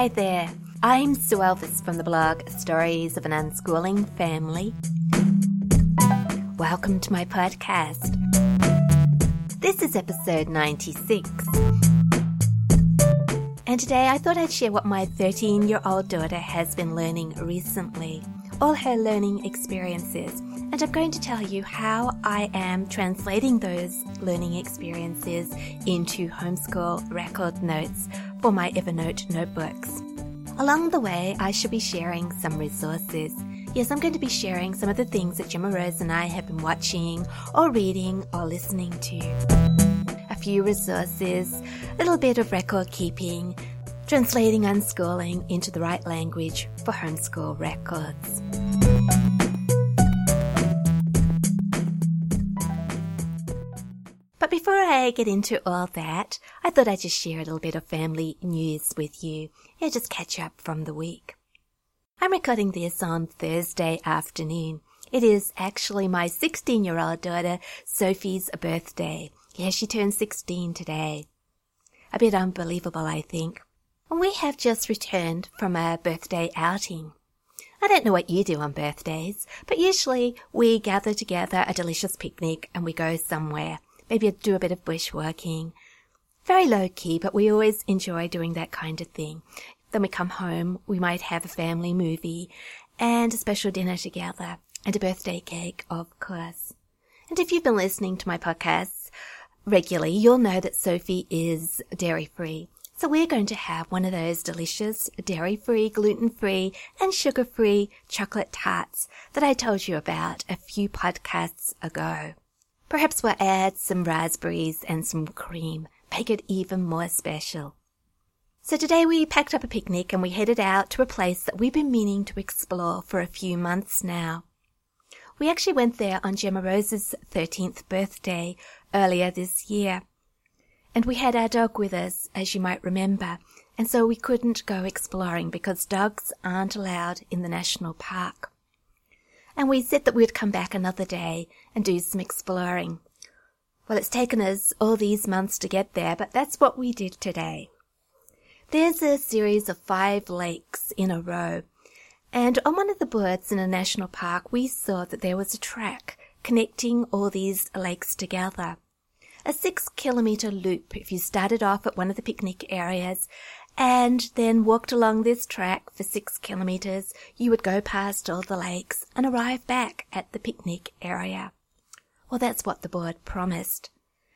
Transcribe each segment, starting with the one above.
Hi there, I'm Sue Elvis from the blog Stories of an Unschooling Family. Welcome to my podcast. This is episode 96. And today I thought I'd share what my 13-year-old daughter has been learning recently, all her learning experiences. And I'm going to tell you how I am translating those learning experiences into homeschool record notes for my Evernote notebooks. Along the way, I shall be sharing some resources. Yes, I'm going to be sharing some of the things that Gemma Rose and I have been watching or reading or listening to. A few resources, a little bit of record keeping, translating unschooling into the right language for homeschool records. But before I get into all that, I thought I'd just share a little bit of family news with you. Yeah, just catch up from the week. I'm recording this on Thursday afternoon. It is actually my 16-year-old daughter, Sophie's birthday. Yeah, she turned 16 today. A bit unbelievable, I think. And we have just returned from a birthday outing. I don't know what you do on birthdays, but usually we gather together a delicious picnic and we go somewhere. Maybe do a bit of bushwalking. Very low-key, but we always enjoy doing that kind of thing. Then we come home, we might have a family movie and a special dinner together and a birthday cake, of course. And if you've been listening to my podcasts regularly, you'll know that Sophie is dairy-free. So we're going to have one of those delicious dairy-free, gluten-free and sugar-free chocolate tarts that I told you about a few podcasts ago. Perhaps we'll add some raspberries and some cream, make it even more special. So today we packed up a picnic and we headed out to a place that we've been meaning to explore for a few months now. We actually went there on Gemma Rose's 13th birthday earlier this year. And we had our dog with us, as you might remember, and so we couldn't go exploring because dogs aren't allowed in the national park. And we said that we'd come back another day and do some exploring. Well, it's taken us all these months to get there, but that's what we did today. There's a series of 5 lakes in a row, and on one of the boards in a national park, we saw that there was a track connecting all these lakes together. A 6-kilometre loop if you started off at one of the picnic areas and then walked along this track for 6 kilometres, you would go past all the lakes and arrive back at the picnic area. Well, that's what the board promised.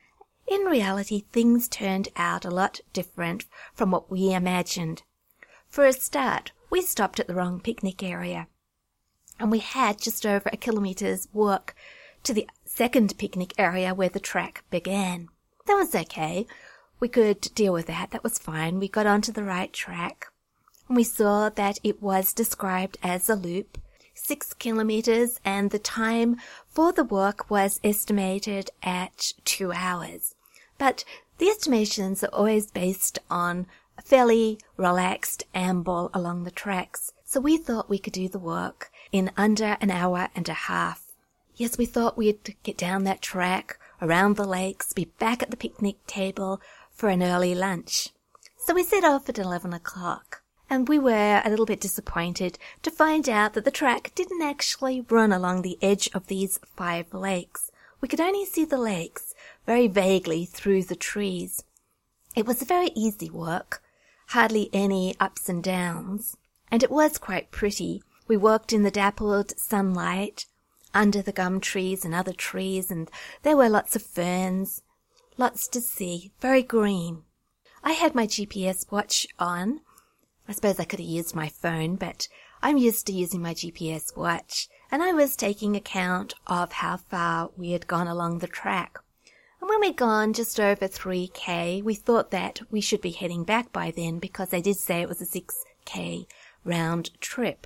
In reality, things turned out a lot different from what we imagined. For a start, we stopped at the wrong picnic area, and we had just over a kilometre's walk to the second picnic area where the track began. That was okay. We could deal with that. That was fine. We got onto the right track. And we saw that it was described as a loop, 6 kilometres, and the time for the walk was estimated at 2 hours. But the estimations are always based on a fairly relaxed amble along the tracks. So we thought we could do the walk in under an hour and a half. Yes, we thought we'd get down that track, around the lakes, be back at the picnic table for an early lunch. So we set off at 11 o'clock, and we were a little bit disappointed to find out that the track didn't actually run along the edge of these 5 lakes. We could only see the lakes very vaguely through the trees. It was a very easy walk, hardly any ups and downs, and it was quite pretty. We walked in the dappled sunlight, under the gum trees and other trees, and there were lots of ferns, lots to see, very green. I had my GPS watch on. I suppose I could have used my phone, but I'm used to using my GPS watch, and I was taking account of how far we had gone along the track. And when we'd gone just over 3K, we thought that we should be heading back by then because they did say it was a 6K round trip.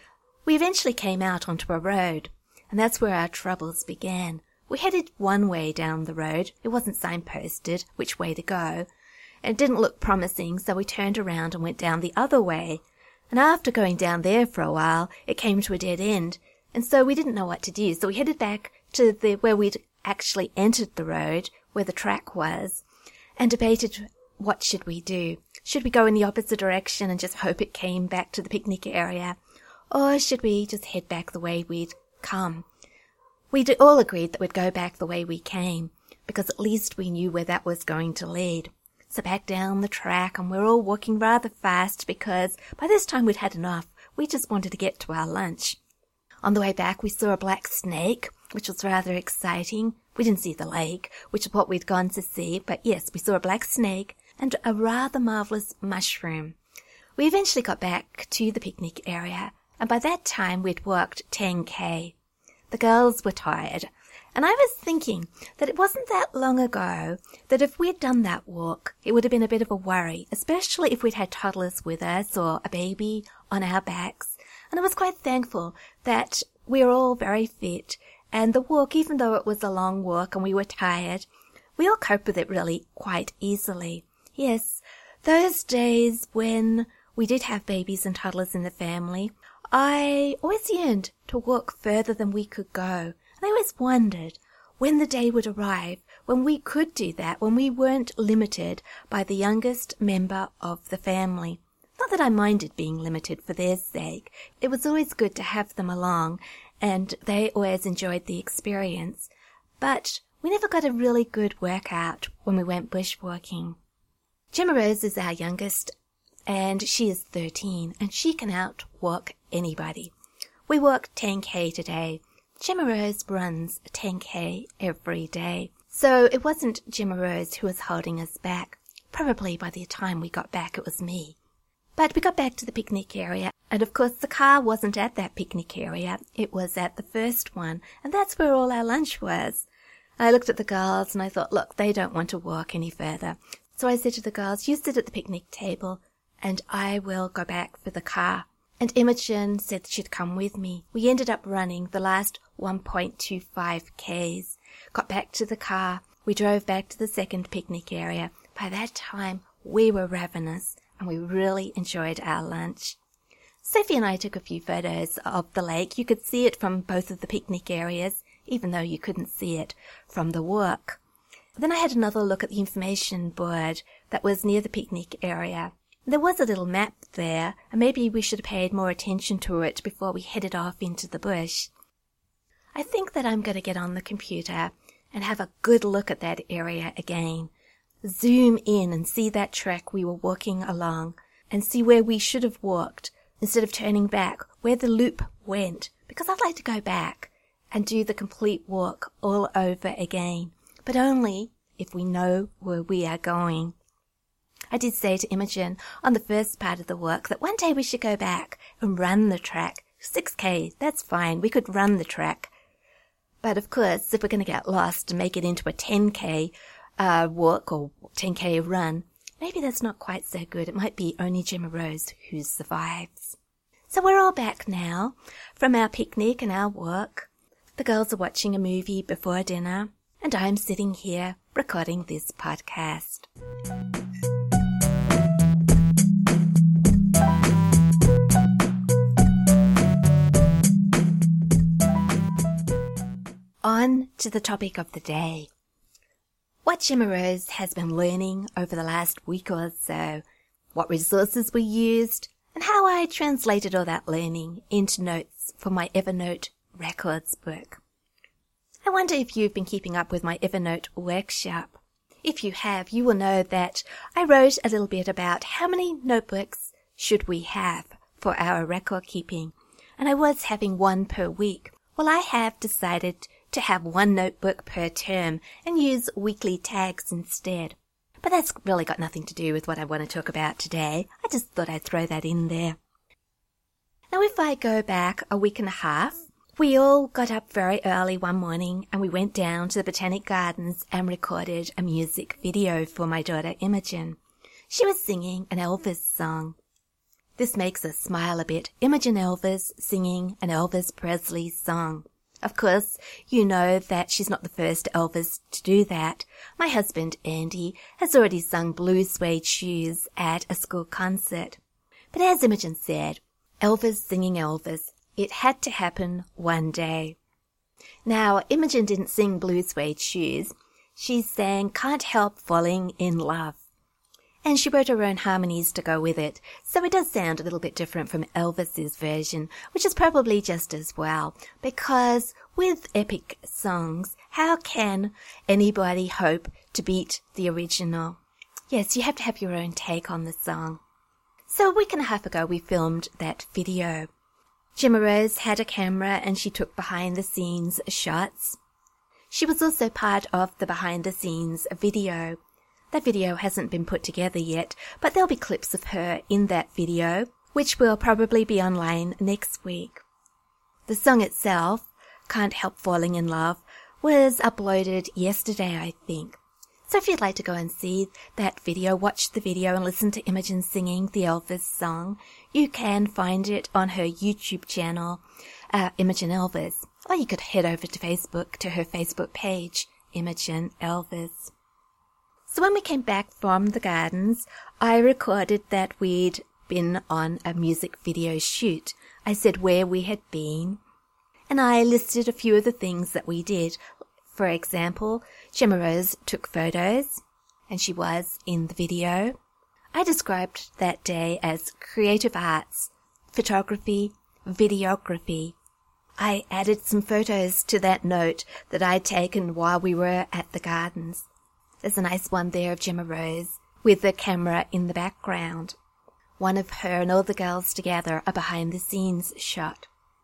We eventually came out onto a road, and that's where our troubles began. We headed one way down the road. It wasn't signposted which way to go. It didn't look promising, so we turned around and went down the other way. And after going down there for a while, it came to a dead end, and so we didn't know what to do. So we headed back to where we'd actually entered the road, where the track was, and debated what should we do. Should we go in the opposite direction and just hope it came back to the picnic area? Or should we just head back the way we'd come? We all agreed that we'd go back the way we came, because at least we knew where that was going to lead. So back down the track, and we're all walking rather fast because by this time we'd had enough. We just wanted to get to our lunch. On the way back, we saw a black snake, which was rather exciting. We didn't see the lake, which is what we'd gone to see, but yes, we saw a black snake and a rather marvellous mushroom. We eventually got back to the picnic area, and by that time we'd walked 10k. The girls were tired, and I was thinking that it wasn't that long ago that if we'd done that walk, it would have been a bit of a worry, especially if we'd had toddlers with us or a baby on our backs. And I was quite thankful that we were all very fit, and the walk, even though it was a long walk and we were tired, we all coped with it really quite easily. Yes, those days when we did have babies and toddlers in the family, I always yearned to walk further than we could go. And I always wondered when the day would arrive when we could do that, when we weren't limited by the youngest member of the family. Not that I minded being limited for their sake. It was always good to have them along, and they always enjoyed the experience. But we never got a really good workout when we went bushwalking. Gemma Rose is our youngest, and she is 13, and she can outwalk anybody. We walked 10k today. Gemma Rose runs 10k every day. So it wasn't Gemma Rose who was holding us back. Probably by the time we got back it was me. But we got back to the picnic area, and of course the car wasn't at that picnic area. It was at the first one, and that's where all our lunch was. I looked at the girls and I thought, look, they don't want to walk any further. So I said to the girls, you sit at the picnic table and I will go back for the car. And Imogen said she'd come with me. We ended up running the last 1.25 Ks. Got back to the car. We drove back to the second picnic area. By that time, we were ravenous and we really enjoyed our lunch. Sophie and I took a few photos of the lake. You could see it from both of the picnic areas, even though you couldn't see it from the walk. Then I had another look at the information board that was near the picnic area. There was a little map there, and maybe we should have paid more attention to it before we headed off into the bush. I think that I'm going to get on the computer and have a good look at that area again. Zoom in and see that track we were walking along and see where we should have walked instead of turning back, where the loop went, because I'd like to go back and do the complete walk all over again, but only if we know where we are going. I did say to Imogen on the first part of the walk that one day we should go back and run the track. 6k, that's fine, we could run the track. But of course, if we're going to get lost and make it into a 10k walk or 10k run, maybe that's not quite so good. It might be only Gemma Rose who survives. So we're all back now from our picnic and our walk. The girls are watching a movie before dinner, and I'm sitting here recording this podcast. On to the topic of the day. What Gemma Rose has been learning over the last week or so, what resources we used, and how I translated all that learning into notes for my Evernote records book. I wonder if you've been keeping up with my Evernote workshop. If you have, you will know that I wrote a little bit about how many notebooks should we have for our record keeping, and I was having one per week. Well, I have decided to have one notebook per term and use weekly tags instead. But that's really got nothing to do with what I want to talk about today. I just thought I'd throw that in there. Now, if I go back a week and a half, we all got up very early one morning and we went down to the Botanic Gardens and recorded a music video for my daughter Imogen. She was singing an Elvis song. This makes us smile a bit. Imogen Elvis singing an Elvis Presley song. Of course, you know that she's not the first Elvis to do that. My husband, Andy, has already sung Blue Suede Shoes at a school concert. But as Imogen said, Elvis singing Elvis, it had to happen one day. Now, Imogen didn't sing Blue Suede Shoes. She sang Can't Help Falling in Love. And she wrote her own harmonies to go with it, so it does sound a little bit different from Elvis's version, which is probably just as well, because with epic songs, how can anybody hope to beat the original? Yes, you have to have your own take on the song. So a week and a half ago, we filmed that video. Gemma Rose had a camera and she took behind-the-scenes shots. She was also part of the behind-the-scenes video. That video hasn't been put together yet, but there'll be clips of her in that video, which will probably be online next week. The song itself, Can't Help Falling in Love, was uploaded yesterday, I think. So if you'd like to go and see that video, watch the video and listen to Imogen singing the Elvis song, you can find it on her YouTube channel, Imogen Elvis. Or you could head over to Facebook, to her Facebook page, Imogen Elvis. So when we came back from the gardens, I recorded that we'd been on a music video shoot. I said where we had been, and I listed a few of the things that we did. For example, Gemma Rose took photos, and she was in the video. I described that day as creative arts, photography, videography. I added some photos to that note that I'd taken while we were at the gardens. There's a nice one there of Gemma Rose with the camera in the background. One of her and all the girls together, a behind-the-scenes shot.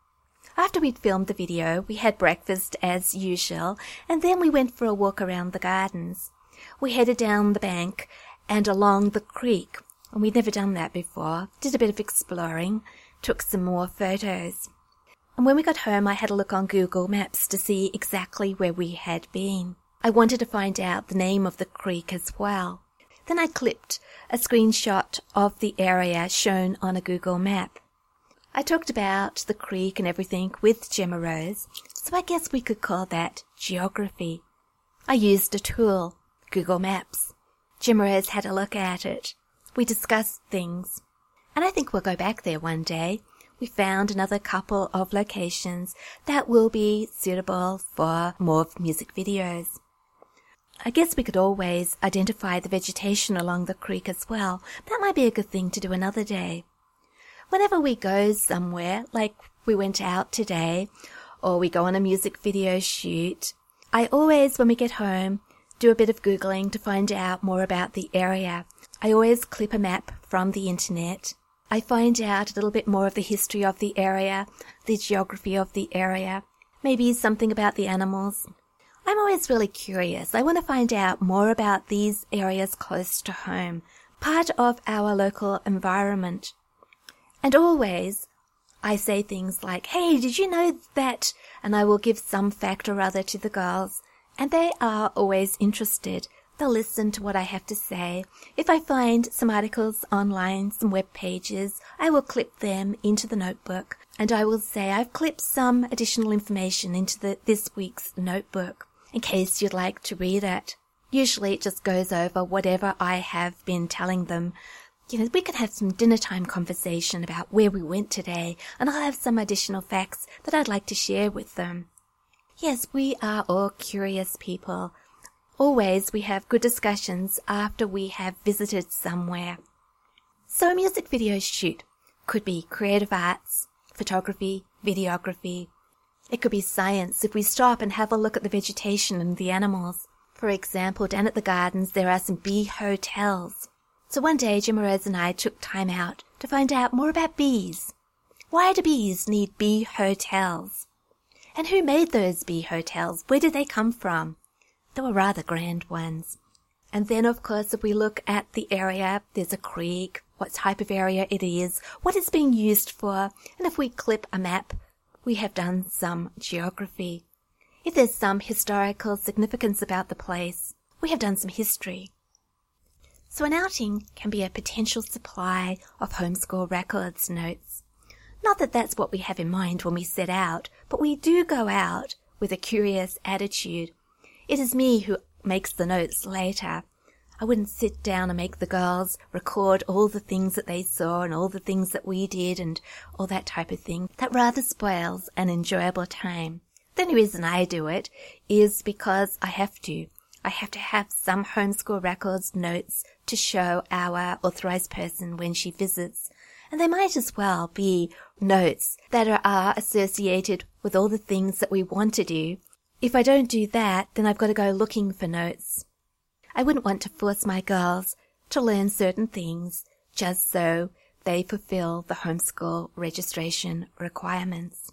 After we'd filmed the video, we had breakfast as usual, and then we went for a walk around the gardens. We headed down the bank and along the creek, and we'd never done that before. Did a bit of exploring, took some more photos. And when we got home, I had a look on Google Maps to see exactly where we had been. I wanted to find out the name of the creek as well. Then I clipped a screenshot of the area shown on a Google map. I talked about the creek and everything with Gemma Rose, so I guess we could call that geography. I used a tool, Google Maps. Gemma Rose had a look at it. We discussed things. And I think we'll go back there one day. We found another couple of locations that will be suitable for more music videos. I guess we could always identify the vegetation along the creek as well. That might be a good thing to do another day. Whenever we go somewhere, like we went out today, or we go on a music video shoot, I always, when we get home, do a bit of Googling to find out more about the area. I always clip a map from the internet. I find out a little bit more of the history of the area, the geography of the area, maybe something about the animals. I'm always really curious. I want to find out more about these areas close to home, part of our local environment. And always I say things like, hey, did you know that? And I will give some fact or other to the girls, and they are always interested. They'll listen to what I have to say. If I find some articles online, some web pages, I will clip them into the notebook, and I will say I've clipped some additional information into this week's notebook, in case you'd like to read it. Usually it just goes over whatever I have been telling them. You know, we could have some dinner time conversation about where we went today, and I'll have some additional facts that I'd like to share with them. Yes, we are all curious people. Always we have good discussions after we have visited somewhere. So a music video shoot could be creative arts, photography, videography. It could be science if we stop and have a look at the vegetation and the animals. For example, down at the gardens there are some bee hotels. So one day Gemma Rose and I took time out to find out more about bees. Why do bees need bee hotels? And who made those bee hotels? Where did they come from? They were rather grand ones. And then, of course, if we look at the area, there's a creek, what type of area it is, what it's being used for, and if we clip a map, we have done some geography. If there's some historical significance about the place, we have done some history. So an outing can be a potential supply of homeschool records notes. Not that that's what we have in mind when we set out, but we do go out with a curious attitude. It is me who makes the notes later. I wouldn't sit down and make the girls record all the things that they saw and all the things that we did and all that type of thing. That rather spoils an enjoyable time. The only reason I do it is because I have to. I have to have some homeschool records notes to show our authorized person when she visits. And they might as well be notes that are associated with all the things that we want to do. If I don't do that, then I've got to go looking for notes. I wouldn't want to force my girls to learn certain things just so they fulfill the homeschool registration requirements.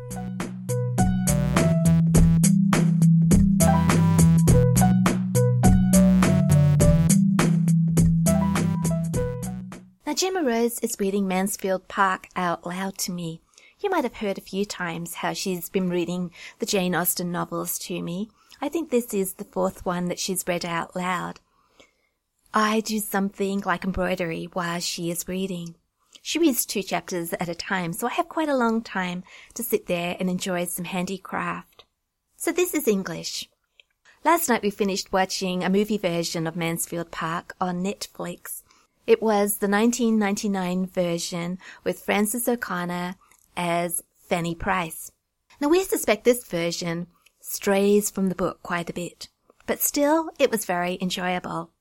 Now, Gemma Rose is reading Mansfield Park out loud to me. You might have heard a few times how she's been reading the Jane Austen novels to me. I think this is the fourth one that she's read out loud. I do something like embroidery while she is reading. She reads 2 chapters at a time, so I have quite a long time to sit there and enjoy some handicraft. So this is English. Last night we finished watching a movie version of Mansfield Park on Netflix. It was the 1999 version with Frances O'Connor as Fanny Price. Now we suspect this version strays from the book quite a bit, but still it was very enjoyable.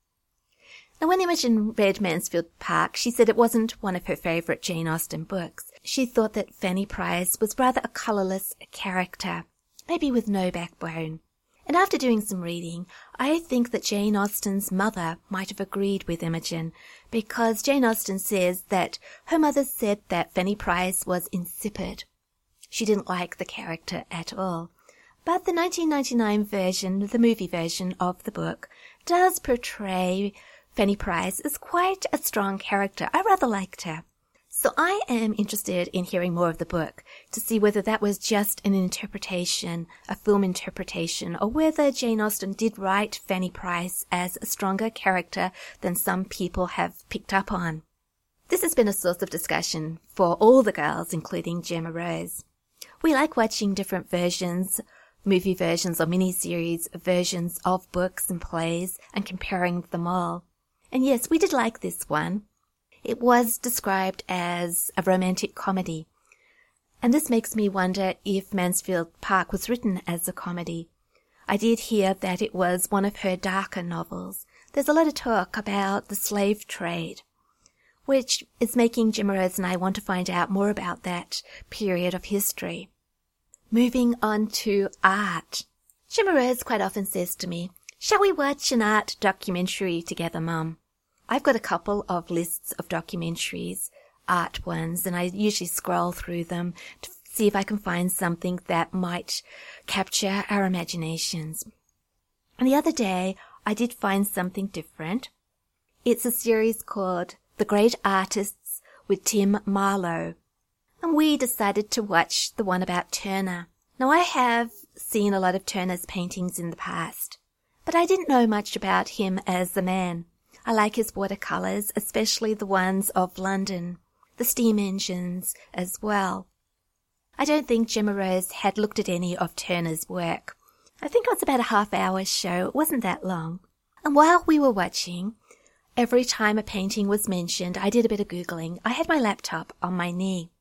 Now when Imogen read Mansfield Park, she said it wasn't one of her favourite Jane Austen books. She thought that Fanny Price was rather a colourless character, maybe with no backbone. And after doing some reading, I think that Jane Austen's mother might have agreed with Imogen, because Jane Austen says that her mother said that Fanny Price was insipid. She didn't like the character at all. But the 1999 version, the movie version of the book, does portray Fanny Price as quite a strong character. I rather liked her. So I am interested in hearing more of the book to see whether that was just an interpretation, a film interpretation, or whether Jane Austen did write Fanny Price as a stronger character than some people have picked up on. This has been a source of discussion for all the girls, including Gemma Rose. We like watching different versions, movie versions or mini-series versions of books and plays and comparing them all. And yes, we did like this one. It was described as a romantic comedy. And this makes me wonder if Mansfield Park was written as a comedy. I did hear that it was one of her darker novels. There's a lot of talk about the slave trade, which is making Gemma Rose and I want to find out more about that period of history. Moving on to art. Gemma Rose quite often says to me, "Shall we watch an art documentary together, Mum?" I've got a couple of lists of documentaries, art ones, and I usually scroll through them to see if I can find something that might capture our imaginations. And the other day, I did find something different. It's a series called The Great Artists with Tim Marlowe. And we decided to watch the one about Turner. Now, I have seen a lot of Turner's paintings in the past, but I didn't know much about him as a man. I like his watercolours, especially the ones of London, the steam engines as well. I don't think Gemma Rose had looked at any of Turner's work. I think it was about a half-hour show. It wasn't that long. And while we were watching, every time a painting was mentioned, I did a bit of Googling. I had my laptop on my knee.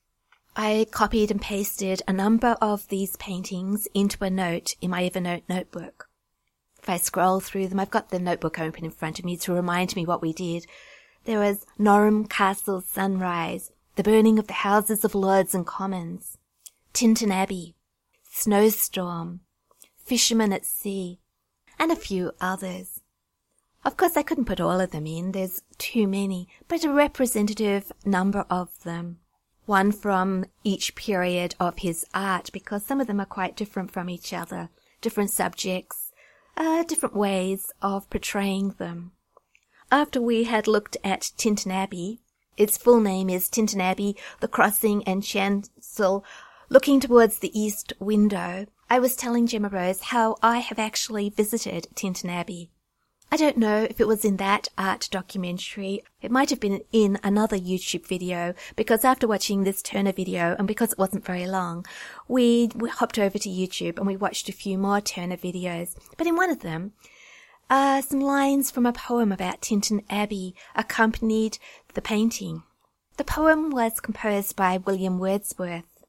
I copied and pasted a number of these paintings into a note in my Evernote notebook. If I scroll through them, I've got the notebook open in front of me to remind me what we did. There was Norham Castle Sunrise, the burning of the Houses of Lords and Commons, Tintern Abbey, Snowstorm, Fisherman at Sea, and a few others. Of course, I couldn't put all of them in. There's too many, but a representative number of them. One from each period of his art, because some of them are quite different from each other, different subjects, different ways of portraying them. After we had looked at Tintern Abbey, its full name is Tintern Abbey, the Crossing and Chancel, looking towards the east window, I was telling Gemma Rose how I have actually visited Tintern Abbey. I don't know if it was in that art documentary. It might have been in another YouTube video, because after watching this Turner video, and because it wasn't very long, we hopped over to YouTube and we watched a few more Turner videos. But in one of them, some lines from a poem about Tintern Abbey accompanied the painting. The poem was composed by William Wordsworth.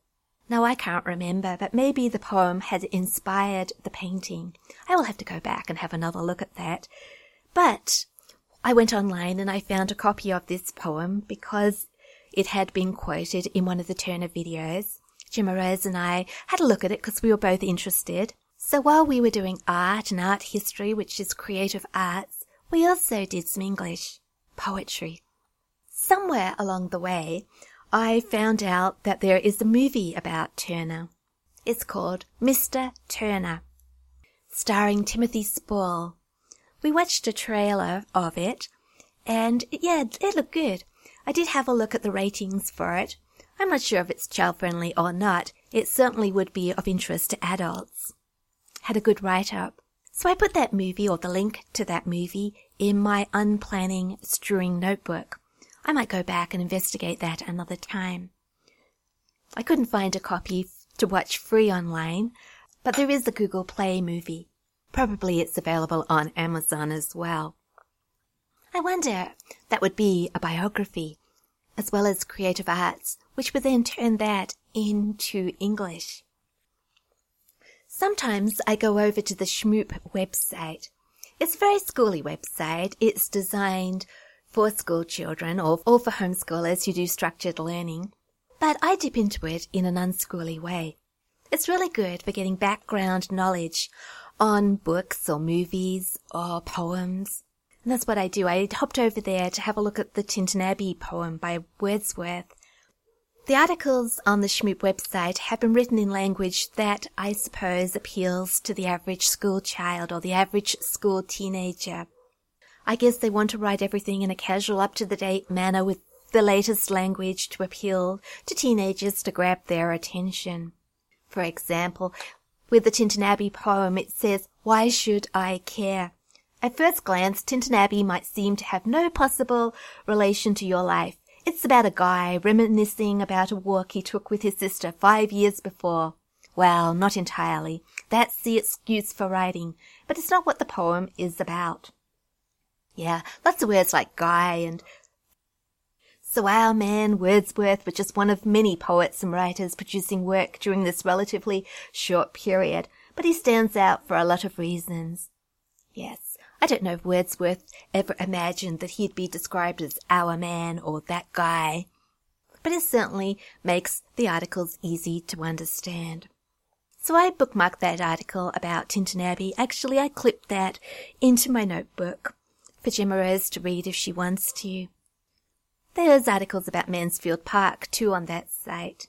Now I can't remember, but maybe the poem had inspired the painting. I will have to go back and have another look at that. But I went online and I found a copy of this poem because it had been quoted in one of the Turner videos. Gemma Rose and I had a look at it because we were both interested. So while we were doing art and art history, which is creative arts, we also did some English poetry. Somewhere along the way, I found out that there is a movie about Turner. It's called Mr. Turner, starring Timothy Spall. We watched a trailer of it, and yeah, it looked good. I did have a look at the ratings for it. I'm not sure if it's child-friendly or not. It certainly would be of interest to adults. Had a good write-up. So I put that movie, or the link to that movie, in my unplanning strewing notebook. I might go back and investigate that another time. I couldn't find a copy to watch free online, but there is a Google Play movie. Probably it's available on Amazon as well. I wonder, that would be a biography, as well as creative arts, which would then turn that into English. Sometimes I go over to the Shmoop website. It's a very schooly website. It's designed for school children or for homeschoolers who do structured learning. But I dip into it in an unschooly way. It's really good for getting background knowledge on books or movies or poems. And that's what I do. I hopped over there to have a look at the Tintin Abbey poem by Wordsworth. The articles on the Shmoop website have been written in language that I suppose appeals to the average school child or the average school teenager. I guess they want to write everything in a casual, up-to-the-date manner with the latest language to appeal to teenagers to grab their attention. For example, with the Tintin Abbey poem, it says, "Why should I care?" At first glance, Tintin Abbey might seem to have no possible relation to your life. It's about a guy reminiscing about a walk he took with his sister 5 years before. Well, not entirely. That's the excuse for writing, but it's not what the poem is about. Yeah, lots of words like guy and... So our man Wordsworth was just one of many poets and writers producing work during this relatively short period, but he stands out for a lot of reasons. Yes. I don't know if Wordsworth ever imagined that he'd be described as our man or that guy, but it certainly makes the articles easy to understand. So I bookmarked that article about Tintin Abbey. Actually, I clipped that into my notebook for Gemma Rose to read if she wants to. There's articles about Mansfield Park too on that site.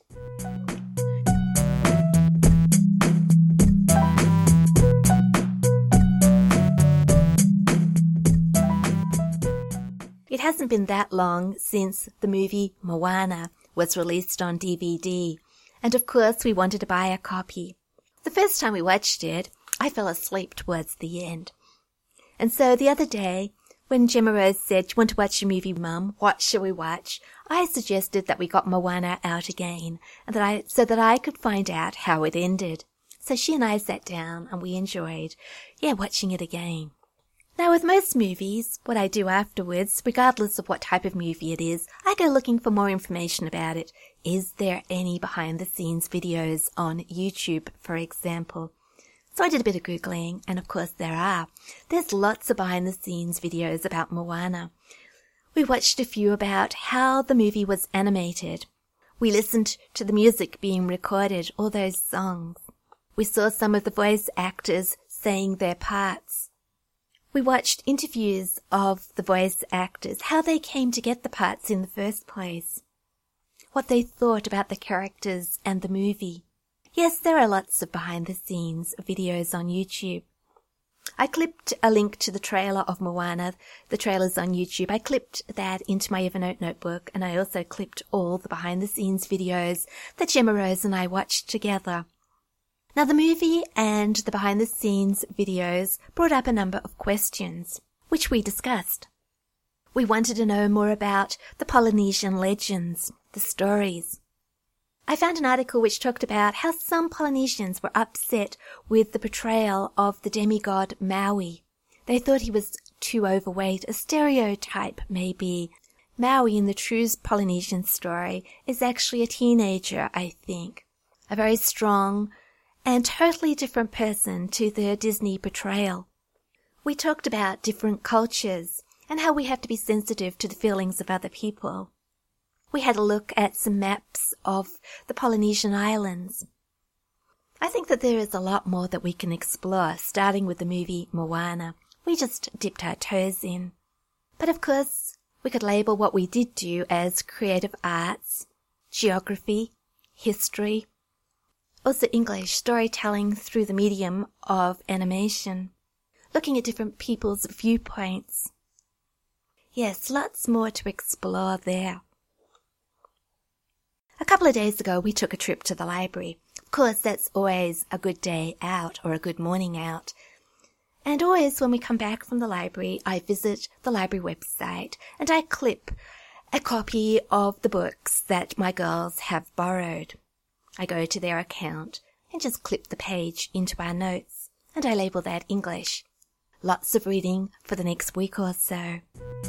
It hasn't been that long since the movie Moana was released on DVD, and of course we wanted to buy a copy. The first time we watched it, I fell asleep towards the end. And so the other day, when Gemma Rose said, "Do you want to watch a movie, Mum? What shall we watch?" I suggested that we got Moana out again, and so that I could find out how it ended. So she and I sat down and we enjoyed, watching it again. Now, with most movies, what I do afterwards, regardless of what type of movie it is, I go looking for more information about it. Is there any behind-the-scenes videos on YouTube, for example? So I did a bit of Googling, and of course there are. There's lots of behind-the-scenes videos about Moana. We watched a few about how the movie was animated. We listened to the music being recorded, all those songs. We saw some of the voice actors saying their parts. We watched interviews of the voice actors, how they came to get the parts in the first place, what they thought about the characters and the movie. Yes, there are lots of behind-the-scenes videos on YouTube. I clipped a link to the trailer of Moana. The trailer's on YouTube. I clipped that into my Evernote notebook, and I also clipped all the behind-the-scenes videos that Gemma Rose and I watched together. Now, the movie and the behind-the-scenes videos brought up a number of questions, which we discussed. We wanted to know more about the Polynesian legends, the stories. I found an article which talked about how some Polynesians were upset with the portrayal of the demigod Maui. They thought he was too overweight, a stereotype maybe. Maui in the true Polynesian story is actually a teenager, I think. a very strong and totally different person to the Disney portrayal. We talked about different cultures and how we have to be sensitive to the feelings of other people. We had a look at some maps of the Polynesian islands. I think that there is a lot more that we can explore, starting with the movie Moana. We just dipped our toes in. But of course, we could label what we did do as creative arts, geography, history, also English storytelling through the medium of animation, looking at different people's viewpoints. Yes, lots more to explore there. A couple of days ago, we took a trip to the library. Of course, that's always a good day out or a good morning out. And always when we come back from the library, I visit the library website and I clip a copy of the books that my girls have borrowed. I go to their account and just clip the page into our notes, and I label that English. Lots of reading for the next week or so.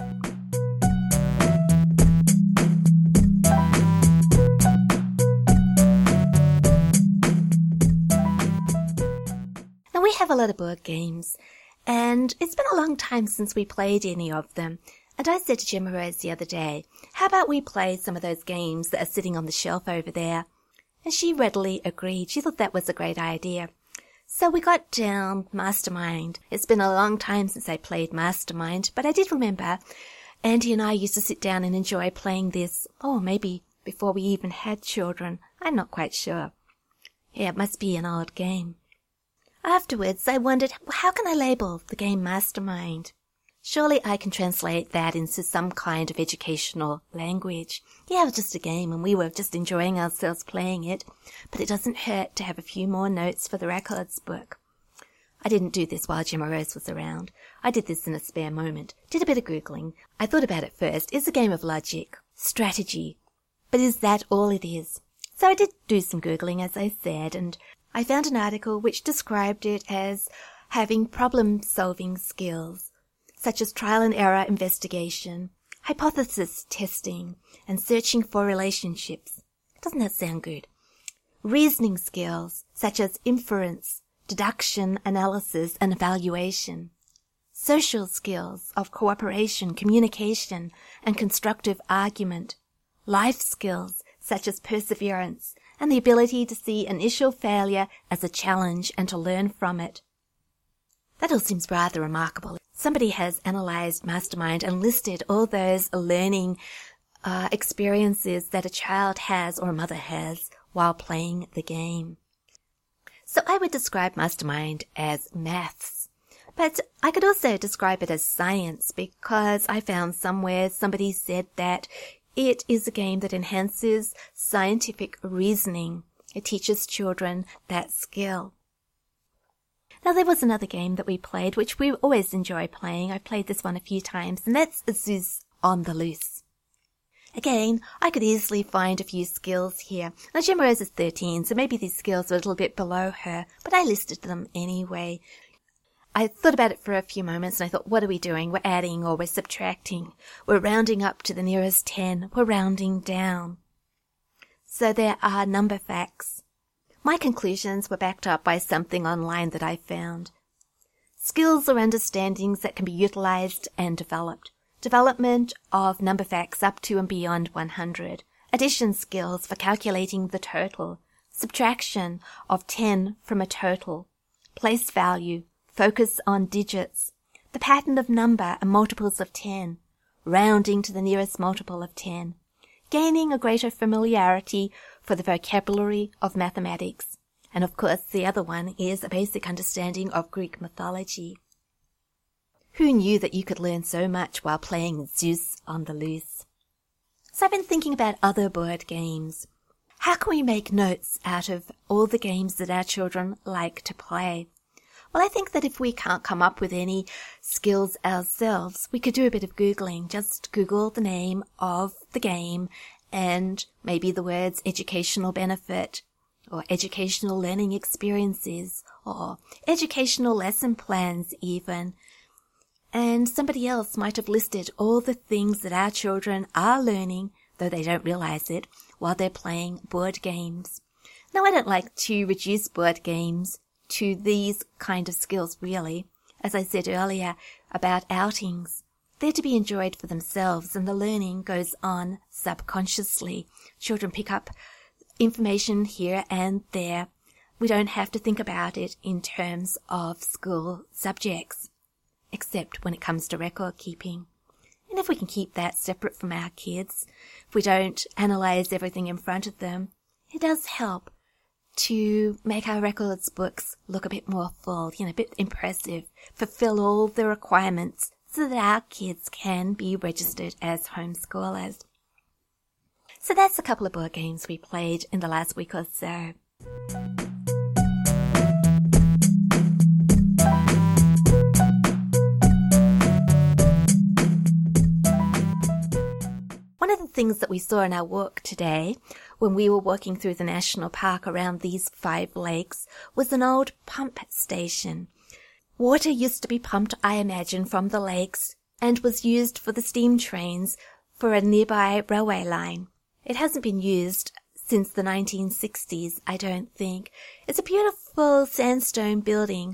Now we have a lot of board games, and it's been a long time since we played any of them. And I said to Gemma Rose the other day, how about we play some of those games that are sitting on the shelf over there? And she readily agreed. She thought that was a great idea. So we got down Mastermind. It's been a long time since I played Mastermind, but I did remember Andy and I used to sit down and enjoy playing this, maybe before we even had children. I'm not quite sure. Yeah, it must be an old game. Afterwards, I wondered, how can I label the game Mastermind? Surely I can translate that into some kind of educational language. Yeah, it was just a game and we were just enjoying ourselves playing it, but it doesn't hurt to have a few more notes for the records book. I didn't do this while Gemma Rose was around. I did this in a spare moment. Did a bit of Googling. I thought about it first. It's a game of logic, strategy. But is that all it is? So I did do some Googling, as I said, and I found an article which described it as having problem-solving skills, such as trial and error investigation, hypothesis testing, and searching for relationships. Doesn't that sound good? Reasoning skills, such as inference, deduction, analysis, and evaluation. Social skills of cooperation, communication, and constructive argument. Life skills, such as perseverance, and the ability to see initial failure as a challenge and to learn from it. That all seems rather remarkable. Somebody has analysed Mastermind and listed all those learning experiences that a child has or a mother has while playing the game. So I would describe Mastermind as maths, but I could also describe it as science because I found somewhere somebody said that it is a game that enhances scientific reasoning. It teaches children that skill. Now, there was another game that we played, which we always enjoy playing. I've played this one a few times, and that's Zeus on the Loose. Again, I could easily find a few skills here. Now, Gemma Rose is 13, so maybe these skills are a little bit below her, but I listed them anyway. I thought about it for a few moments, and I thought, what are we doing? We're adding or we're subtracting. We're rounding up to the nearest 10. We're rounding down. So there are number facts. My conclusions were backed up by something online that I found. Skills or understandings that can be utilized and developed. Development of number facts up to and beyond 100. Addition skills for calculating the total. Subtraction of 10 from a total. Place value. Focus on digits. The pattern of number and multiples of 10. Rounding to the nearest multiple of 10. Gaining a greater familiarity for the vocabulary of mathematics. And of course, the other one is a basic understanding of Greek mythology. Who knew that you could learn so much while playing Zeus on the Loose? So I've been thinking about other board games. How can we make notes out of all the games that our children like to play? Well, I think that if we can't come up with any skills ourselves, we could do a bit of Googling. Just Google the name of the game and maybe the words educational benefit or educational learning experiences or educational lesson plans even. And somebody else might have listed all the things that our children are learning, though they don't realize it, while they're playing board games. Now, I don't like to reduce board games to these kind of skills, really. As I said earlier about outings, they're to be enjoyed for themselves, and the learning goes on subconsciously. Children pick up information here and there. We don't have to think about it in terms of school subjects, except when it comes to record keeping. And if we can keep that separate from our kids, if we don't analyze everything in front of them, it does help to make our records books look a bit more full, a bit impressive, fulfill all the requirements so that our kids can be registered as homeschoolers. So that's a couple of board games we played in the last week or so. One of the things that we saw in our walk today, when we were walking through the national park around these 5 lakes, was an old pump station. Water used to be pumped, I imagine, from the lakes and was used for the steam trains for a nearby railway line. It hasn't been used since the 1960s, I don't think. It's a beautiful sandstone building.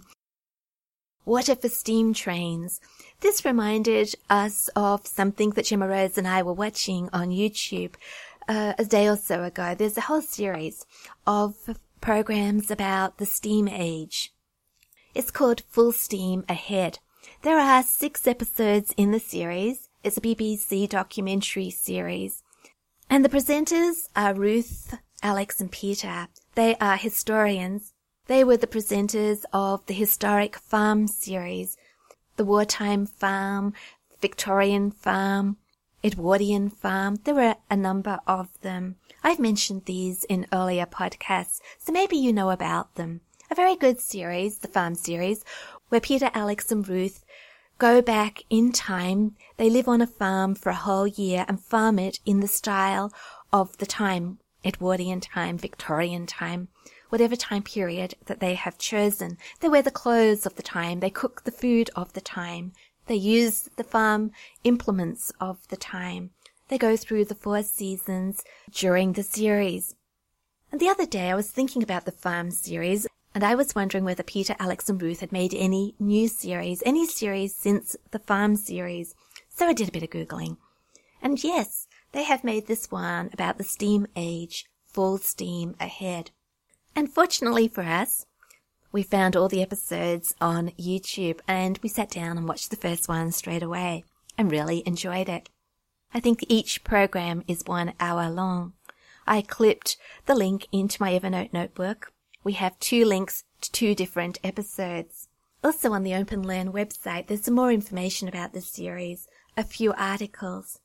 Water for steam trains. This reminded us of something that Gemma Rose and I were watching on YouTube a day or so ago. There's a whole series of programs about the steam age. It's called Full Steam Ahead. There are 6 episodes in the series. It's a BBC documentary series. And the presenters are Ruth, Alex and Peter. They are historians. They were the presenters of the Historic Farm series, the Wartime Farm, Victorian Farm, Edwardian Farm. There were a number of them. I've mentioned these in earlier podcasts, so maybe you know about them. A very good series, the Farm series, where Peter, Alex and Ruth go back in time. They live on a farm for a whole year and farm it in the style of the time, Edwardian time, Victorian time, whatever time period that they have chosen. They wear the clothes of the time. They cook the food of the time. They use the farm implements of the time. They go through the 4 seasons during the series. And the other day I was thinking about the Farm series, and I was wondering whether Peter, Alex and Ruth had made any new series, any series since the Farm series. So I did a bit of Googling. And yes, they have made this one about the steam age, Full Steam Ahead. And fortunately for us, we found all the episodes on YouTube and we sat down and watched the first one straight away and really enjoyed it. I think each program is 1 hour long. I clipped the link into my Evernote notebook. We have 2 links to 2 different episodes. Also on the Open Learn website, there's some more information about this series, a few articles.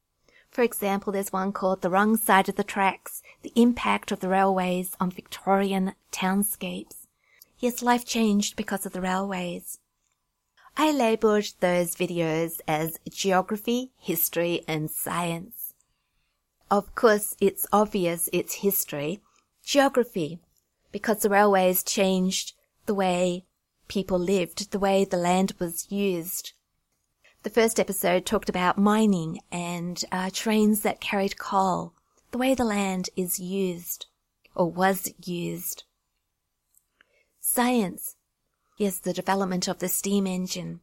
For example, there's one called The Wrong Side of the Tracks, the Impact of the Railways on Victorian Townscapes. Yes, life changed because of the railways. I labelled those videos as geography, history and science. Of course, it's obvious it's history. Geography, because the railways changed the way people lived, the way the land was used. The first episode talked about mining and trains that carried coal, the way the land is used, or was used. Science. Yes, the development of the steam engine.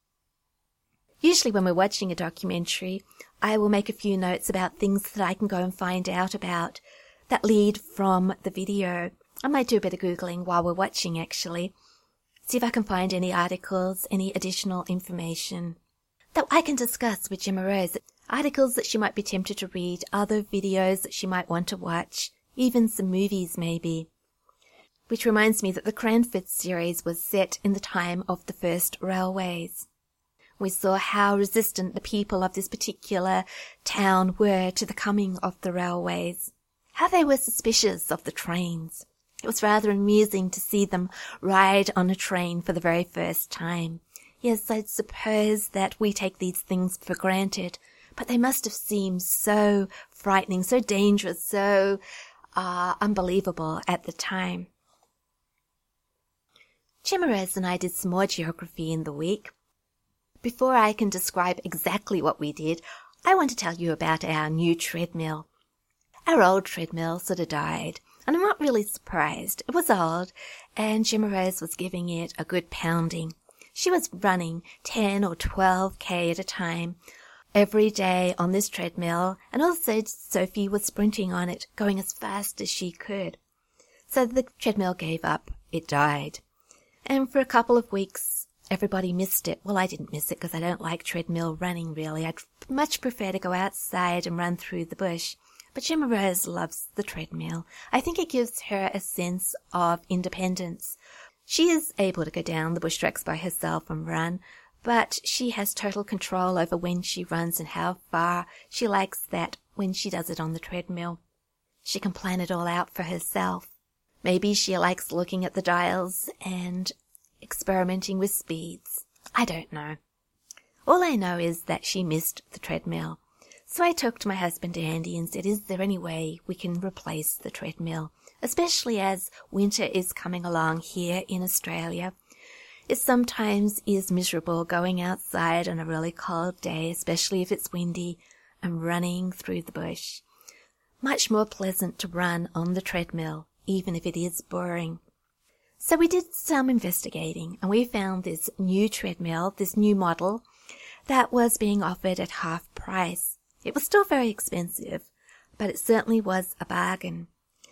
Usually when we're watching a documentary, I will make a few notes about things that I can go and find out about that lead from the video. I might do a bit of Googling while we're watching, actually. See if I can find any articles, any additional information that I can discuss with Gemma Rose. Articles that she might be tempted to read, other videos that she might want to watch, even some movies maybe. Which reminds me that the Cranford series was set in the time of the first railways. We saw how resistant the people of this particular town were to the coming of the railways, how they were suspicious of the trains. It was rather amusing to see them ride on a train for the very first time. Yes, I suppose that we take these things for granted, but they must have seemed so frightening, so dangerous, so unbelievable at the time. Gemma Rose and I did some more geography in the week. Before I can describe exactly what we did, I want to tell you about our new treadmill. Our old treadmill sort of died. And I'm not really surprised. It was old, and Gemma Rose was giving it a good pounding. She was running 10 or 12K at a time every day on this treadmill, and also Sophie was sprinting on it, going as fast as she could. So the treadmill gave up. It died. And for a couple of weeks, everybody missed it. Well, I didn't miss it because I don't like treadmill running, really. I'd much prefer to go outside and run through the bush. But Gemma Rose loves the treadmill. I think it gives her a sense of independence. She is able to go down the bush tracks by herself and run, but she has total control over when she runs and how far. She likes that when she does it on the treadmill. She can plan it all out for herself. Maybe she likes looking at the dials and experimenting with speeds. I don't know. All I know is that she missed the treadmill. So I talked to my husband Andy and said, is there any way we can replace the treadmill? Especially as winter is coming along here in Australia. It sometimes is miserable going outside on a really cold day, especially if it's windy, and running through the bush. Much more pleasant to run on the treadmill, even if it is boring. So we did some investigating, and we found this new treadmill, this new model, that was being offered at half price. It was still very expensive, but it certainly was a bargain.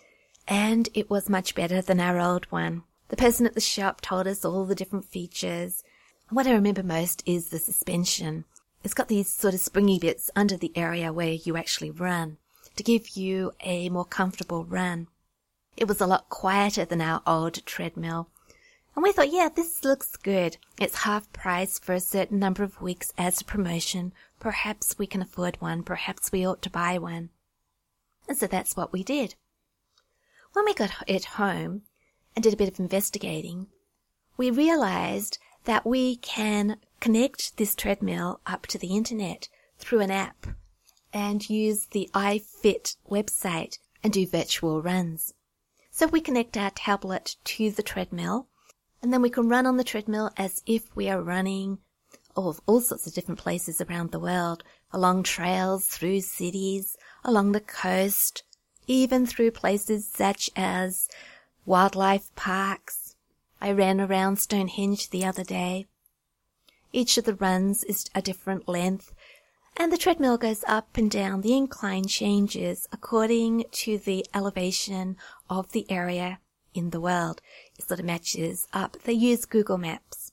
And it was much better than our old one. The person at the shop told us all the different features. And what I remember most is the suspension. It's got these sort of springy bits under the area where you actually run to give you a more comfortable run. It was a lot quieter than our old treadmill. And we thought, yeah, this looks good. It's half price for a certain number of weeks as a promotion. Perhaps we can afford one. Perhaps we ought to buy one. And so that's what we did. When we got it home and did a bit of investigating, we realized that we can connect this treadmill up to the internet through an app and use the iFit website and do virtual runs. So we connect our tablet to the treadmill, and then we can run on the treadmill as if we are running all sorts of different places around the world, along trails, through cities, along the coast, even through places such as wildlife parks. I ran around Stonehenge the other day. Each of the runs is a different length, and the treadmill goes up and down. The incline changes according to the elevation of the area in the world. It sort of matches up. They use Google Maps.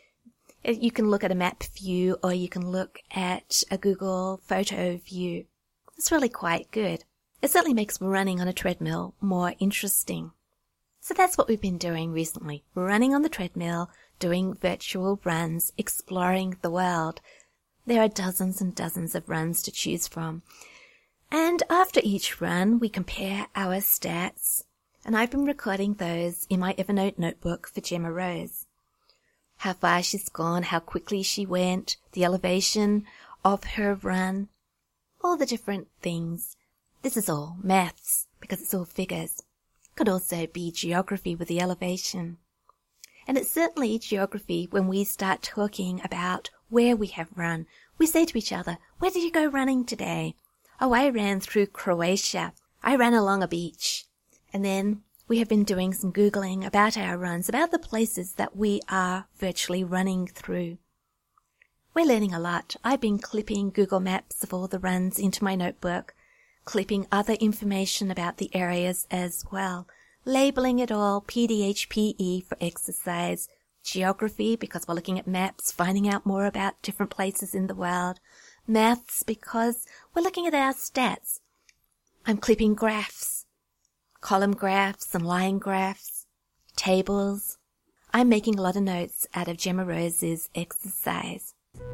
You can look at a map view or you can look at a Google photo view. It's really quite good. It certainly makes running on a treadmill more interesting. So that's what we've been doing recently. Running on the treadmill, doing virtual runs, exploring the world. There are dozens and dozens of runs to choose from. And after each run, we compare our stats. And I've been recording those in my Evernote notebook for Gemma Rose. How far she's gone, how quickly she went, the elevation of her run, all the different things. This is all maths, because it's all figures. Could also be geography with the elevation. And it's certainly geography when we start talking about where we have run. We say to each other, where did you go running today? Oh, I ran through Croatia. I ran along a beach. And then we have been doing some Googling about our runs, about the places that we are virtually running through. We're learning a lot. I've been clipping Google Maps of all the runs into my notebook, clipping other information about the areas as well, labeling it all PDHPE for exercise, geography because we're looking at maps, finding out more about different places in the world, maths because we're looking at our stats. I'm clipping graphs, column graphs and line graphs, tables. I'm making a lot of notes out of Gemma Rose's exercise.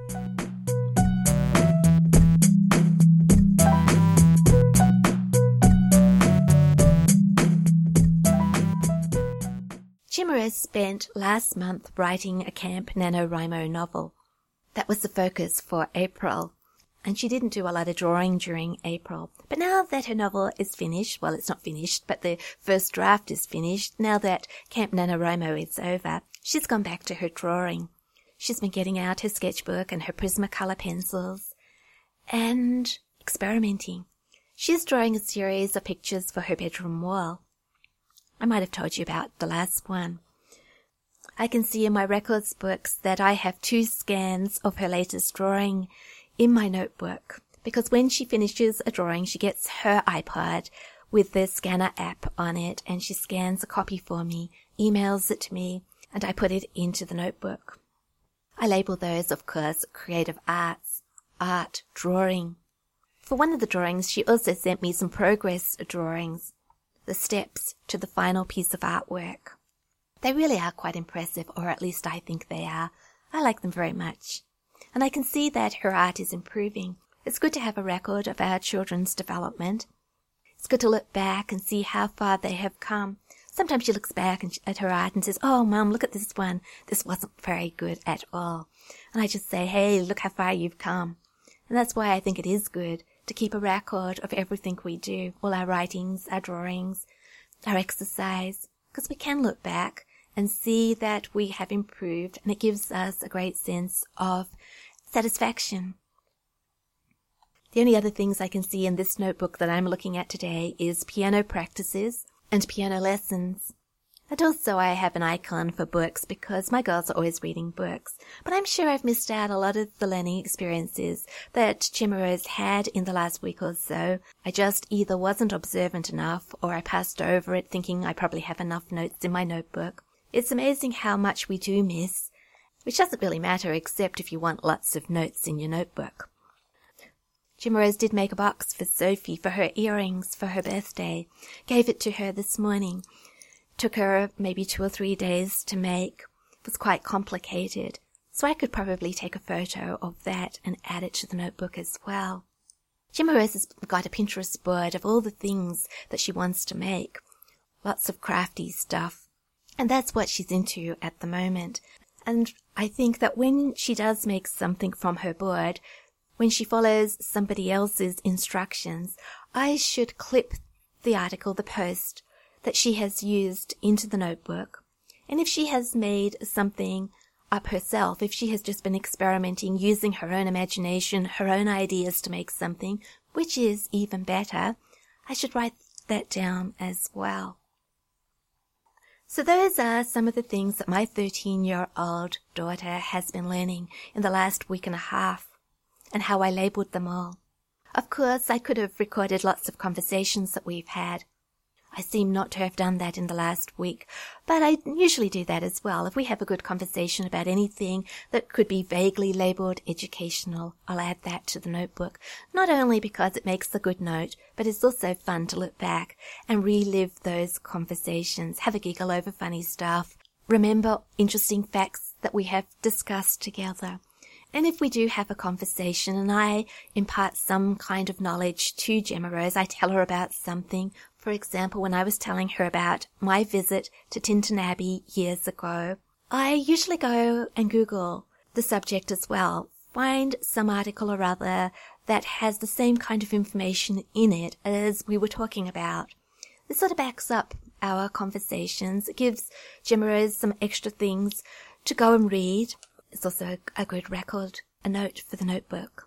Gemma Rose spent last month writing a Camp NaNoWriMo novel. That was the focus for April, and she didn't do a lot of drawing during April. But now that her novel is finished, well, it's not finished, but the first draft is finished, now that Camp NaNoWriMo is over, she's gone back to her drawing. She's been getting out her sketchbook and her Prismacolor pencils and experimenting. She's drawing a series of pictures for her bedroom wall. I might have told you about the last one. I can see in my records books that I have 2 scans of her latest drawing in my notebook, because when she finishes a drawing, she gets her iPod with the scanner app on it, and she scans a copy for me, emails it to me, and I put it into the notebook. I label those, of course, creative arts, art, drawing. For one of the drawings, she also sent me some progress drawings, the steps to the final piece of artwork. They really are quite impressive, or at least I think they are. I like them very much. And I can see that her art is improving. It's good to have a record of our children's development. It's good to look back and see how far they have come. Sometimes she looks back at her art and says, "Oh, Mum, look at this one. This wasn't very good at all." And I just say, "Hey, look how far you've come." And that's why I think it is good to keep a record of everything we do, all our writings, our drawings, our exercise, because we can look back and see that we have improved, and it gives us a great sense of satisfaction. The only other things I can see in this notebook that I'm looking at today is piano practices and piano lessons. And also I have an icon for books because my girls are always reading books. But I'm sure I've missed out a lot of the learning experiences that Gemma Rose had in the last week or so. I just either wasn't observant enough or I passed over it thinking I probably have enough notes in my notebook. It's amazing how much we do miss, which doesn't really matter except if you want lots of notes in your notebook. Gemma Rose did make a box for Sophie for her earrings for her birthday. Gave it to her this morning. Took her maybe 2 or 3 days to make. It was quite complicated, so I could probably take a photo of that and add it to the notebook as well. Gemma Rose has got a Pinterest board of all the things that she wants to make. Lots of crafty stuff. And that's what she's into at the moment. And I think that when she does make something from her board, when she follows somebody else's instructions, I should clip the article, the post, that she has used into the notebook. And if she has made something up herself, if she has just been experimenting, using her own imagination, her own ideas to make something, which is even better, I should write that down as well. So those are some of the things that my 13-year-old daughter has been learning in the last week and a half, and how I labelled them all. Of course, I could have recorded lots of conversations that we've had. I seem not to have done that in the last week, but I usually do that as well. If we have a good conversation about anything that could be vaguely labelled educational, I'll add that to the notebook, not only because it makes a good note, but it's also fun to look back and relive those conversations, have a giggle over funny stuff, remember interesting facts that we have discussed together. And if we do have a conversation and I impart some kind of knowledge to Gemma Rose, I tell her about something. For example, when I was telling her about my visit to Tintern Abbey years ago, I usually go and Google the subject as well, find some article or other that has the same kind of information in it as we were talking about. This sort of backs up our conversations. It gives Gemma Rose some extra things to go and read. It's also a good record, a note for the notebook.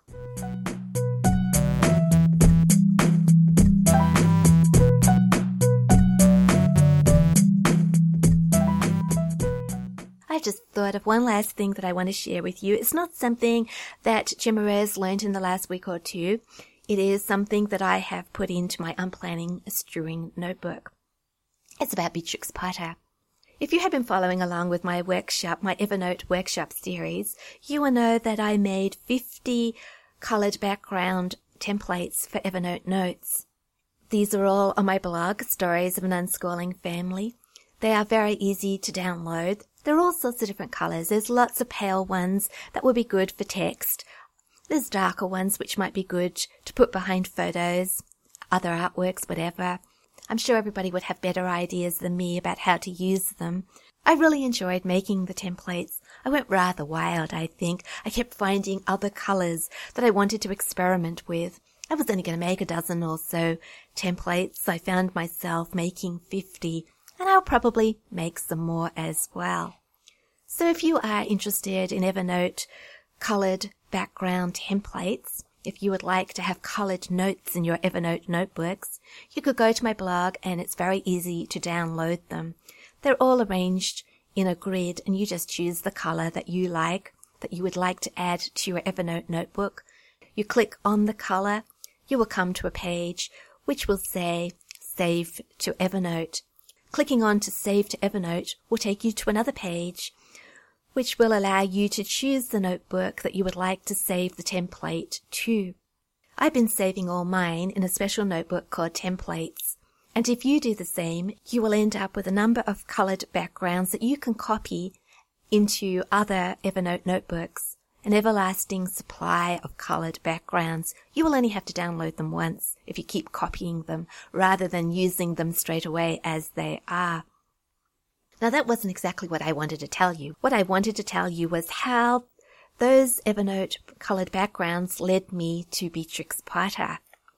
I just thought of one last thing that I want to share with you. It's not something that Gemma Rose learned in the last week or two. It is something that I have put into my Unplanning a Stewing notebook. It's about Beatrix Potter. If you have been following along with my workshop, my Evernote workshop series, you will know that I made 50 coloured background templates for Evernote notes. These are all on my blog, Stories of an Unschooling Family. They are very easy to download. There are all sorts of different colours. There's lots of pale ones that will be good for text. There's darker ones which might be good to put behind photos, other artworks, whatever. I'm sure everybody would have better ideas than me about how to use them. I really enjoyed making the templates. I went rather wild, I think. I kept finding other colours that I wanted to experiment with. I was only going to make a dozen or so templates. I found myself making 50, and I'll probably make some more as well. So if you are interested in Evernote coloured background templates, if you would like to have coloured notes in your Evernote notebooks, you could go to my blog and it's very easy to download them. They're all arranged in a grid and you just choose the colour that you like, that you would like to add to your Evernote notebook. You click on the colour, you will come to a page which will say Save to Evernote. Clicking on to Save to Evernote will take you to another page which will allow you to choose the notebook that you would like to save the template to. I've been saving all mine in a special notebook called Templates. And if you do the same, you will end up with a number of coloured backgrounds that you can copy into other Evernote notebooks. An everlasting supply of coloured backgrounds. You will only have to download them once if you keep copying them rather than using them straight away as they are. Now that wasn't exactly what I wanted to tell you. What I wanted to tell you was how those Evernote coloured backgrounds led me to Beatrix Potter.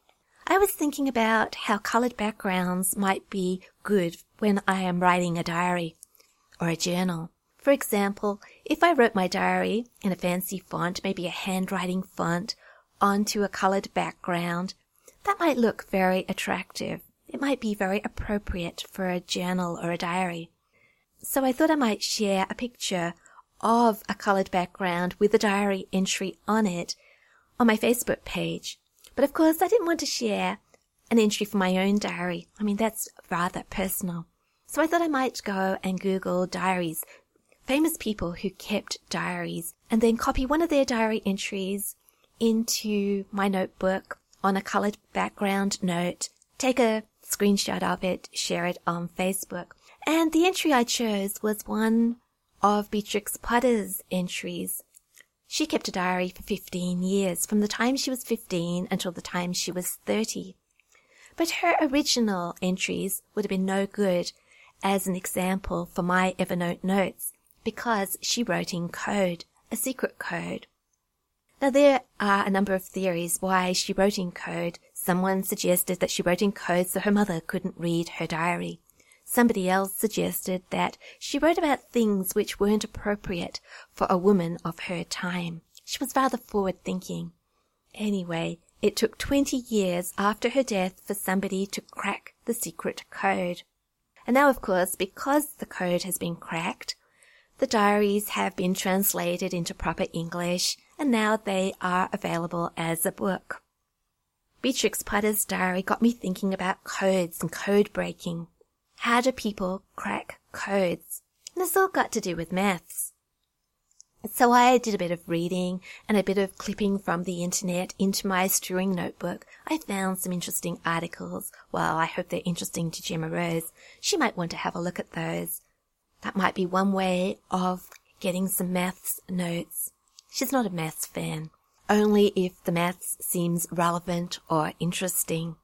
I was thinking about how coloured backgrounds might be good when I am writing a diary or a journal. For example, if I wrote my diary in a fancy font, maybe a handwriting font, onto a coloured background, that might look very attractive. It might be very appropriate for a journal or a diary. So I thought I might share a picture of a coloured background with a diary entry on it on my Facebook page. But of course, I didn't want to share an entry for my own diary. I mean, that's rather personal. So I thought I might go and Google diaries, famous people who kept diaries, and then copy one of their diary entries into my notebook on a coloured background note, take a screenshot of it, share it on Facebook. And the entry I chose was one of Beatrix Potter's entries. She kept a diary for 15 years, from the time she was 15 until the time she was 30. But her original entries would have been no good as an example for my Evernote notes because she wrote in code, a secret code. Now there are a number of theories why she wrote in code. Someone suggested that she wrote in code so her mother couldn't read her diary. Somebody else suggested that she wrote about things which weren't appropriate for a woman of her time. She was rather forward-thinking. Anyway, it took 20 years after her death for somebody to crack the secret code. And now, of course, because the code has been cracked, the diaries have been translated into proper English, and now they are available as a book. Beatrix Potter's diary got me thinking about codes and code breaking. How do people crack codes? And it's all got to do with maths. So I did a bit of reading and a bit of clipping from the internet into my strewing notebook. I found some interesting articles. Well, I hope they're interesting to Gemma Rose. She might want to have a look at those. That might be one way of getting some maths notes. She's not a maths fan, only if the maths seems relevant or interesting.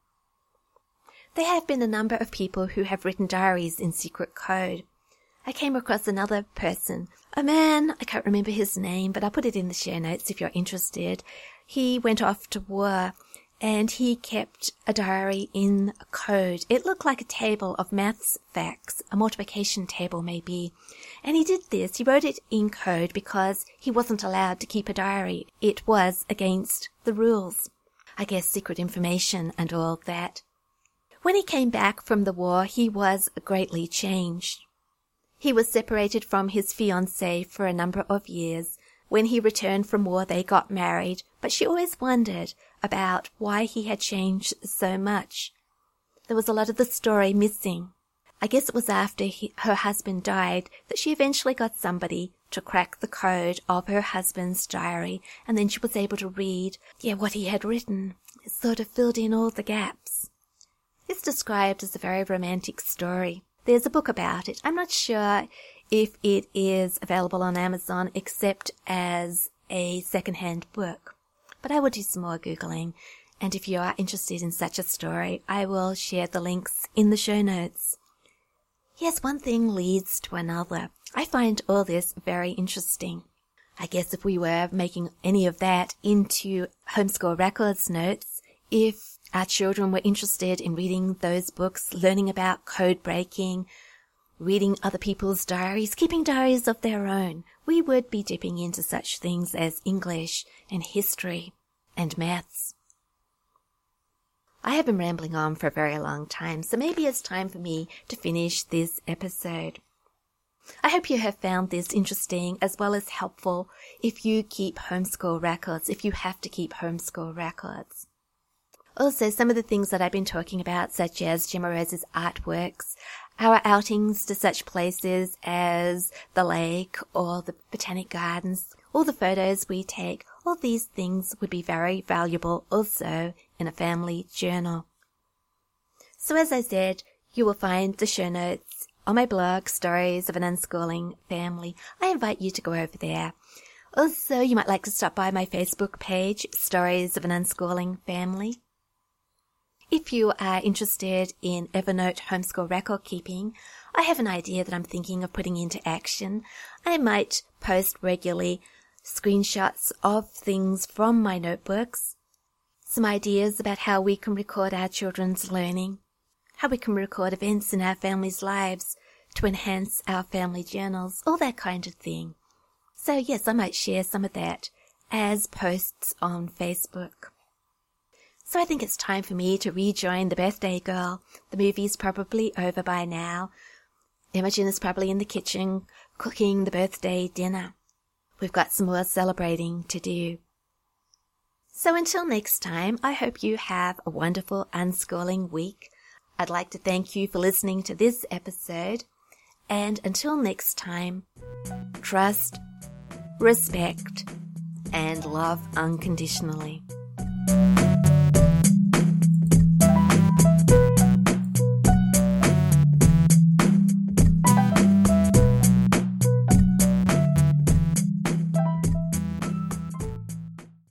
There have been a number of people who have written diaries in secret code. I came across another person, a man, I can't remember his name, but I'll put it in the show notes if you're interested. He went off to war and he kept a diary in code. It looked like a table of maths facts, a multiplication table maybe. And he did this, he wrote it in code because he wasn't allowed to keep a diary. It was against the rules. I guess secret information and all that. When he came back from the war, he was greatly changed. He was separated from his fiancée for a number of years. When he returned from war, they got married, but she always wondered about why he had changed so much. There was a lot of the story missing. I guess it was after her husband died that she eventually got somebody to crack the code of her husband's diary, and then she was able to read, what he had written. It sort of filled in all the gaps. It's described as a very romantic story. There's a book about it. I'm not sure if it is available on Amazon except as a second-hand book. But I will do some more Googling, and if you are interested in such a story, I will share the links in the show notes. Yes, one thing leads to another. I find all this very interesting. I guess if we were making any of that into Homeschool Records notes, if our children were interested in reading those books, learning about code breaking, reading other people's diaries, keeping diaries of their own, we would be dipping into such things as English and history. and maths. I have been rambling on for a very long time, so maybe it's time for me to finish this episode. I hope you have found this interesting as well as helpful if you keep homeschool records, if you have to keep homeschool records. Also, some of the things that I've been talking about, such as Gemma Rose's artworks, our outings to such places as the lake or the botanic gardens, all the photos we take, all these things would be very valuable also in a family journal. So as I said, you will find the show notes on my blog, Stories of an Unschooling Family. I invite you to go over there. Also, you might like to stop by my Facebook page, Stories of an Unschooling Family. If you are interested in Evernote homeschool record keeping, I have an idea that I'm thinking of putting into action. I might post regularly screenshots of things from my notebooks, some ideas about how we can record our children's learning, how we can record events in our family's lives to enhance our family journals, all that kind of thing. So yes, I might share some of that as posts on Facebook. So I think it's time for me to rejoin the birthday girl. The movie's probably over by now. Imogen is probably in the kitchen cooking the birthday dinner. We've got some more celebrating to do. So until next time, I hope you have a wonderful unschooling week. I'd like to thank you for listening to this episode. And until next time, trust, respect, and love unconditionally.